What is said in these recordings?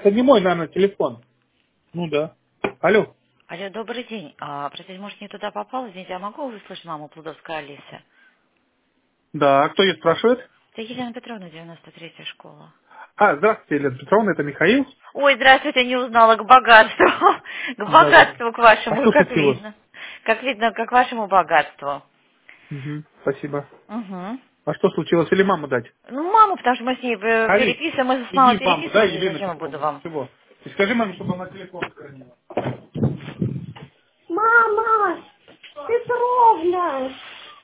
Это не мой, наверное, телефон. Ну да. Алло. Алло, добрый день. Простите, может, не туда попал? Извините, я могу услышать маму Плудовской Алисы? Да, кто ее спрашивает? Это Елена Петровна, 93-я школа. Здравствуйте, Елена Петровна, это Михаил. Ой, здравствуйте, не узнала, к богатству. К Да. богатству, к А вашему, что как случилось? видно. Как видно, как вашему богатству. Угу, спасибо. Угу. А что случилось? Или маму дать? Ну, маму, потому что мы с ней Алис, переписываем, мы с мамой иди маму, дай переписывались, Елену зачем я буду Петровну. вам? Всего. И скажи маме, чтобы она телефон сохранила. Мама, Петровна!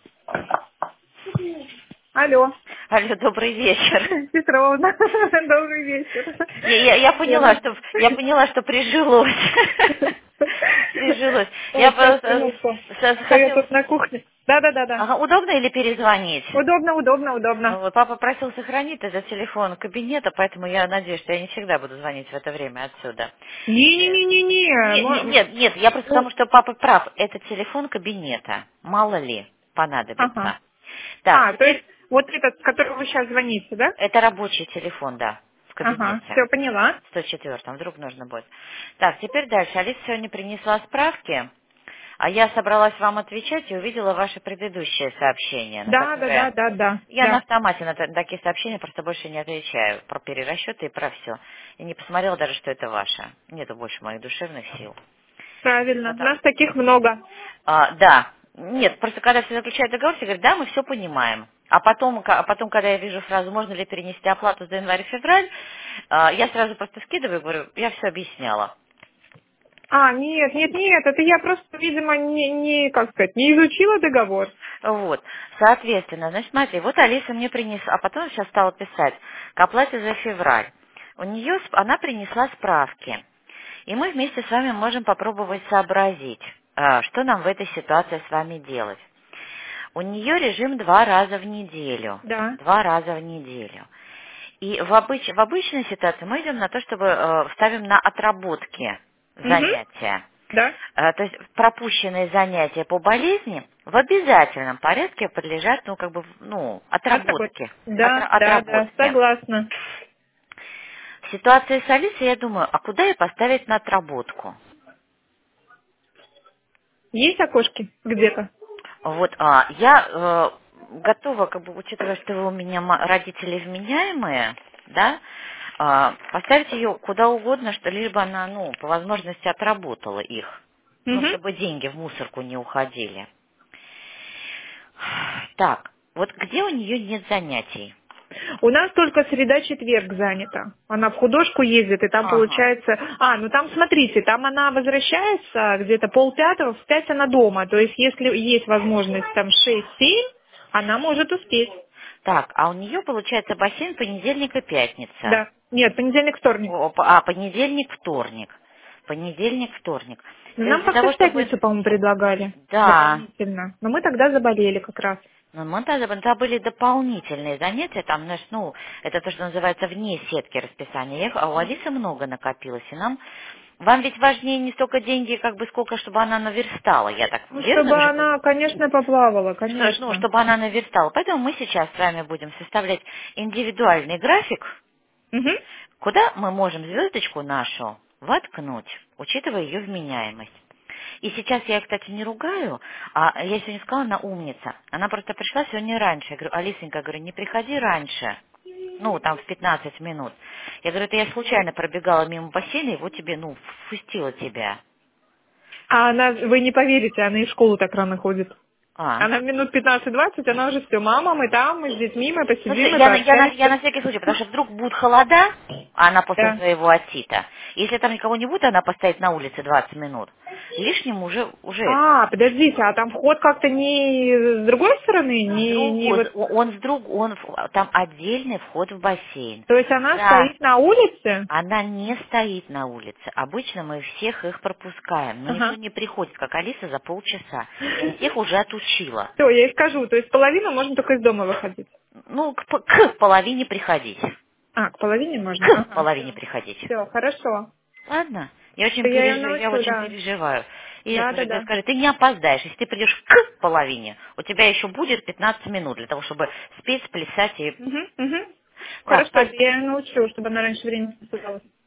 Алло, Алло, добрый вечер. Петровна, добрый вечер. Я поняла, Лена. что прижилось. Прижилось. Я Ой, сейчас, просто минутку. А то я хотела... тут на кухне. Да. Ага, удобно или перезвонить? Удобно. Вот, папа просил сохранить этот телефон кабинета, поэтому я надеюсь, что я не всегда буду звонить в это время отсюда. Не-не-не-не-не. Нет, я просто потому, что папа прав. Это телефон кабинета. Мало ли Ага. понадобится. Так, То теперь есть вот этот, с которого вы сейчас звоните, да? это рабочий телефон, да, в Ага, кабинете. все, поняла. 104-м, вдруг нужно будет. Так, теперь дальше. Алиса сегодня принесла справки, а я собралась вам отвечать и увидела ваше предыдущее сообщение, на которое я на Да. автомате на такие сообщения просто больше не отвечаю про перерасчеты и про все. И не посмотрела даже, что это ваше. Нету больше моих душевных сил. Правильно. Потом- Нас таких много. Да. Нет, просто когда все заключают договор, все говорят, да, мы все понимаем. А потом, когда я вижу фразу, можно ли перенести оплату за январь-февраль, я сразу просто скидываю и говорю, я все объясняла. Нет, это я просто, видимо, как сказать, не изучила договор. Вот. Соответственно, значит, смотри, вот Алиса мне принесла, а потом сейчас стала писать к оплате за февраль. Она принесла справки. И мы вместе с вами можем попробовать сообразить, что нам в этой ситуации с вами делать. У нее режим 2 раза в неделю. Да. 2 раза в неделю. И в обычной ситуации мы идем на то, чтобы ставим на отработки Угу. занятия. Да. То есть пропущенные занятия по болезни в обязательном порядке подлежат, Отработать. отработке. Да, Отработке. согласна. В ситуации с Алисой я думаю, а куда ее поставить на отработку? Есть окошки где-то? Вот, я готова, учитывая, что вы у меня родители вменяемые, да, поставить ее куда угодно, что либо она, по возможности отработала их, Угу. чтобы деньги в мусорку не уходили. Так, вот где у нее нет занятий? У нас только среда-четверг занята. Она в художку ездит, и там Ага. получается... там, смотрите, там она возвращается где-то полпятого, в 5 она дома. То есть, если есть возможность там 6-7, она может успеть. Так, а у нее получается бассейн понедельник и пятница. Да. Нет, понедельник, вторник. Понедельник, вторник. Понедельник, вторник. Ну, То есть нам для как-то того, в чтобы... пятницу, по-моему, предлагали Да, дополнительно. Но мы тогда заболели как раз. но монтажа были дополнительные занятия, там, знаешь, это то, что называется вне сетки расписания. А у Алисы много накопилось, и вам ведь важнее не столько деньги, сколько, чтобы она наверстала, я так Ну, верно чтобы уже она, конечно, поплавала, что, конечно. чтобы она наверстала. Поэтому мы сейчас с вами будем составлять индивидуальный график, Угу. куда мы можем звездочку нашу воткнуть, учитывая ее вменяемость. И сейчас я, кстати, не ругаю, а я сегодня сказала, она умница. Она просто пришла сегодня раньше. Я говорю, Алисенька, не приходи раньше. Там в 15 минут. Я говорю, это я случайно пробегала мимо бассейна, и вот тебе, впустила тебя. А она, вы не поверите, она из школы так рано ходит. А. Она минут 15-20, она уже все, мама, мы там, мы с детьми, мы Слушай, посидим, мы я на пообщаемся. всякий случай, потому что вдруг будут холода, а она после Да. своего отита. Если там никого не будет, она постоит на улице 20 минут. Лишним уже Подождите, а там вход как-то не с другой стороны, не вот... там отдельный вход в бассейн. То есть она Да, стоит на улице? она не стоит на улице. Обычно мы всех их пропускаем, но никто Ага. не приходит, как Алиса, за полчаса. Я всех уже отучила. Все, я ей скажу, то есть половину можно только из дома выходить. К половине приходить. К половине можно? К Ага, половине все. приходить. Все, хорошо. Ладно? Я ее Я научу, очень да. переживаю. И Да. скажи, ты не опоздаешь. Если ты придешь к половине, у тебя еще будет 15 минут для того, чтобы спеть, сплясать и... Угу. Так, Хорошо, я ее научу, чтобы она раньше времени не сказала.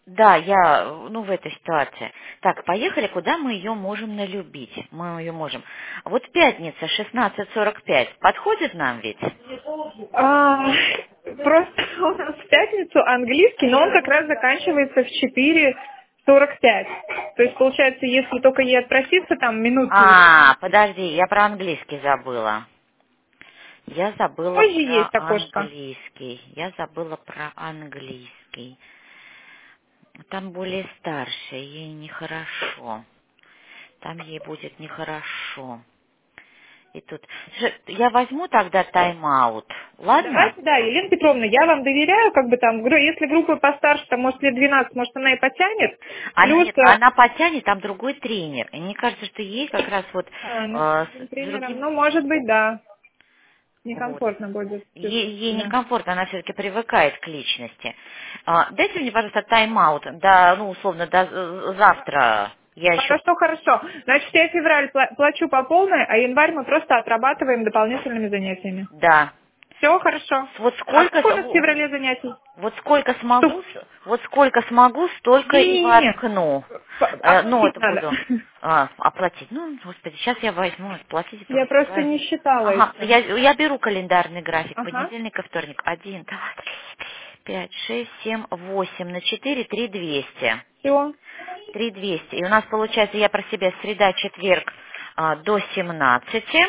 Да, я, ну, в этой ситуации. Так, поехали, куда мы ее можем налюбить? Мы ее можем. Вот пятница, 16:45. Подходит нам ведь? А, просто у нас в пятницу английский, но он как раз заканчивается в 4:45. То есть, получается, если только ей отпроситься, там минут А, подожди, я про английский забыла. Я забыла позже про есть окошко. английский. Я забыла про английский. Там более старшая, ей нехорошо. Там ей будет нехорошо. И тут... Я возьму тогда тайм-аут. Ладно? Давайте, да, Елена Петровна, я вам доверяю, как бы там, если группа постарше, там, может, лет 12, может, она и потянет. Она, Плюс, нет, она потянет, там другой тренер. И мне кажется, что ей как раз вот ну, с с тренером, другим... ну, может быть, да, Вот. некомфортно будет Ей чувствовать себя. некомфортно, она все-таки привыкает к личности. Дайте мне, пожалуйста, тайм-аут, да, ну, условно, до завтра. Я еще... Хорошо, хорошо. Значит, я февраль плачу по полной, а январь мы просто отрабатываем дополнительными занятиями. Да. Все хорошо. Вот А сколько... сколько у нас в феврале занятий? Вот сколько Штук. смогу, вот сколько смогу, столько и Не-не-не. воткну. Ну, Оплатить это надо. буду оплатить. Ну, господи, сейчас я возьму, платить это Я уже просто праздник. не считала Ага, еще. я беру календарный график. Ага. Понедельник и вторник. 1, 2, 3, 5, 6, 7, 8 на 4, 3200. Все. 3200. И у нас получается, я про себя среда, четверг до 17.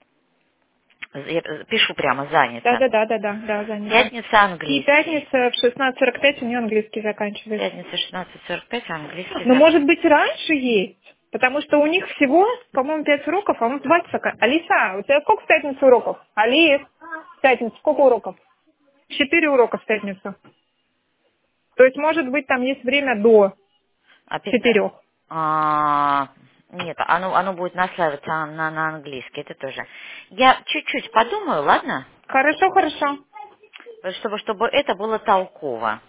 Я пишу прямо занято. Да, занято. Пятница И английский. пятница в 16:45 у нее английский заканчивается. Пятница 16:45, английский Но может заканчивается. быть раньше есть, потому что у них всего, по-моему, 5 уроков, а у нас 20 пока. Алиса, у тебя сколько в пятницу уроков? Алис, в пятницу сколько уроков? 4 урока в пятницу. То есть, может быть, там есть время до А 4. нет, оно будет наслаиваться на английский, это тоже. Я чуть-чуть подумаю, ладно? Хорошо, хорошо. Чтобы это было толково.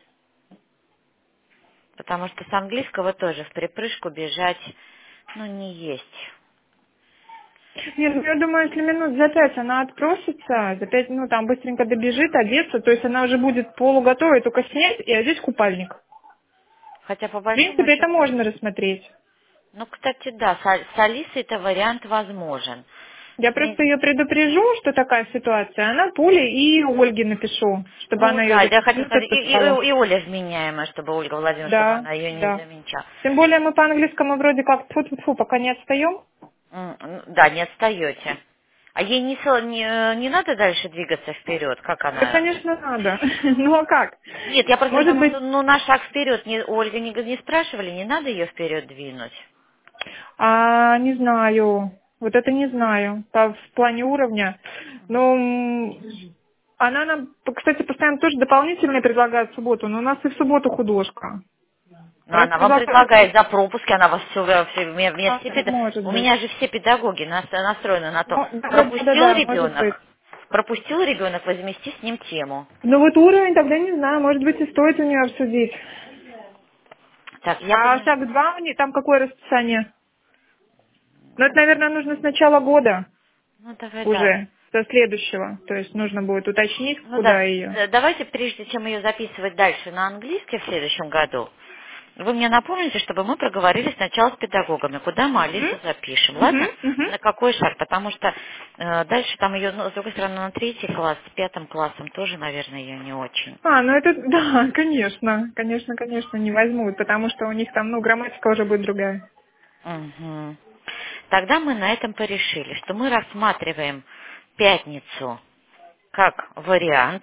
Потому что с английского тоже в припрыжку бежать, ну, не есть. Нет, ну, я думаю, если минут за 5 она отпросится, за 5 минут там быстренько добежит, одеться, то есть она уже будет полуготовой, только снять и одеть купальник. Хотя по В большому принципе, это счету... можно рассмотреть. Ну, кстати, да, с Алисой это вариант возможен. Я С ней- просто ее предупрежу, что такая ситуация. Она Пуле и Ольге напишу, чтобы Ну она ее да, я хочу записала, сказать, подписала. и Оля вменяемая, чтобы Ольга Владимировна, чтобы Да, она ее не да. замечала. Тем более мы по английскому вроде как тьфу-тьфу-тьфу, пока не отстаем. Да, не отстаете. А ей не надо дальше двигаться вперед, как Да, она? конечно, надо. Ну а как? Нет, я просто к Может тому, быть, что ну, на шаг вперед, Ольга не спрашивали, не надо ее вперед двинуть. не знаю. Вот это не знаю. В плане уровня. Но она нам, кстати, постоянно тоже дополнительные предлагает в субботу, но у нас и в субботу художка. Но Раз она вам предлагает, предлагает за пропуски, она вас может у быть. меня же все педагоги настроены на то, Ну, да, может быть. пропустил ребенок, возмести с ним тему. Ну вот уровень тогда не знаю, может быть и стоит у нее обсудить. Так, я А поняла. шаг 2 у нее там какое расписание? Ну это, наверное, нужно с начала года Ну, давай, да. уже, со следующего. То есть нужно будет уточнить, Ну куда да, ее. давайте, прежде чем ее записывать дальше на английский в следующем году, вы мне напомните, чтобы мы проговорили сначала с педагогами, куда мы Алису запишем, ладно? Угу. На какой шаг? Потому что дальше там ее, ну, с другой стороны, на третий класс, с пятым классом тоже, наверное, ее не очень. Ну это, да, конечно. Конечно, не возьмут, потому что у них там, грамматика уже будет другая. Мгм. Тогда мы на этом порешили, что мы рассматриваем пятницу как вариант,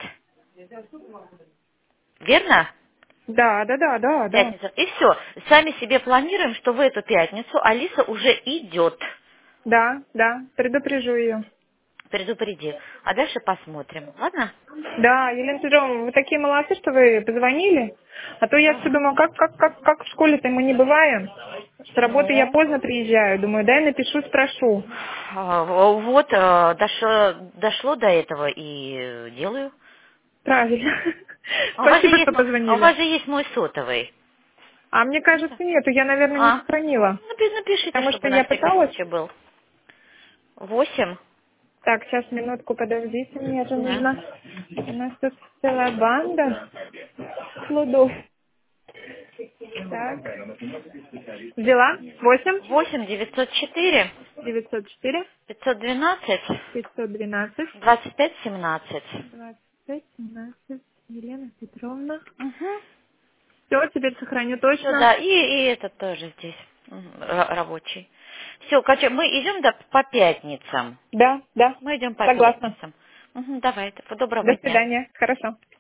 верно? Да. Пятница. И все. Сами себе планируем, что в эту пятницу Алиса уже идет. Да, предупрежу ее. Предупреди. А дальше посмотрим. Ладно? Да, Елена Петровна, вы такие молодцы, что вы позвонили. А то я все Ага. думаю, как в школе-то мы не бываем. С работы я Ну, поздно приезжаю. Думаю, дай напишу, спрошу. вот, дошло до этого и делаю. Правильно. А у вас же Спасибо, есть, что а у вас позвонили. же есть мой сотовый. А мне кажется, нету. Я, наверное, не А? сохранила. Напишите, Потому что чтобы на я всякий пыталась. случай был. 8. Так, сейчас минутку, подождите, мне же Да. нужно. У нас тут целая банда плодов. Так. Взяла. 8. 8 904 904. 512 512. 25 17. 25. 17. Елена Петровна. Угу. Все, теперь сохраню Всё, точно. да, и этот тоже здесь рабочий. Все, мы идем по пятницам. Да, да. Мы идем по Согласна. пятницам. Угу, давай, доброго До дня. свидания. Хорошо.